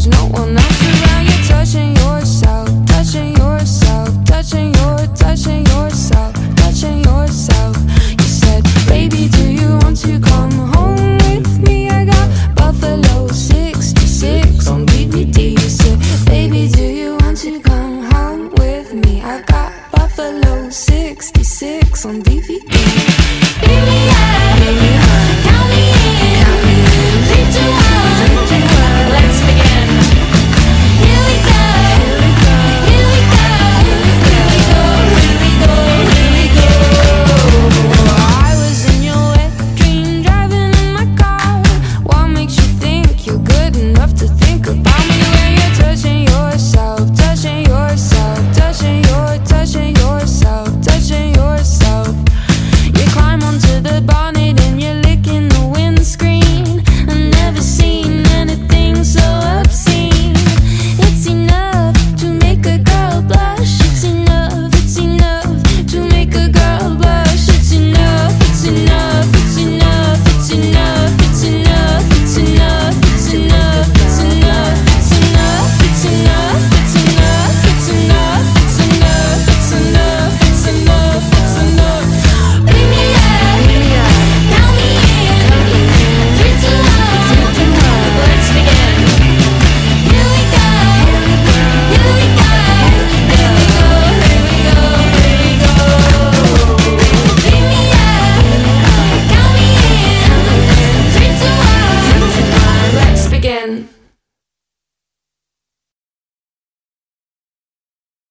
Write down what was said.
there's no one else around. You're touching yourself, touching yourself, touching yourself, touching yourself. You said, baby, do you want to come home with me? I got Buffalo 66 on DVD. You said, baby,